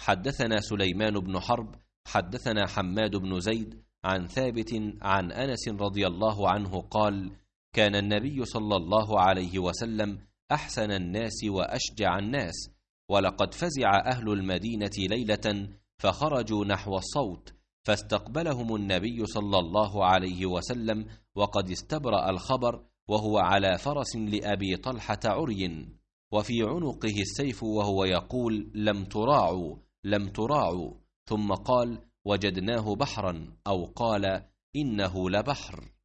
حدثنا سليمان بن حرب حدثنا حماد بن زيد عن ثابت عن أنس رضي الله عنه قال: كان النبي صلى الله عليه وسلم أحسن الناس وأشجع الناس، ولقد فزع أهل المدينة ليلة فخرجوا نحو الصوت، فاستقبلهم النبي صلى الله عليه وسلم وقد استبرأ الخبر، وهو على فرس لأبي طلحة عري، وفي عنقه السيف، وهو يقول: لم تراعوا لم تراعوا، ثم قال: وجدناه بحرا، أو قال: إنه لبحر.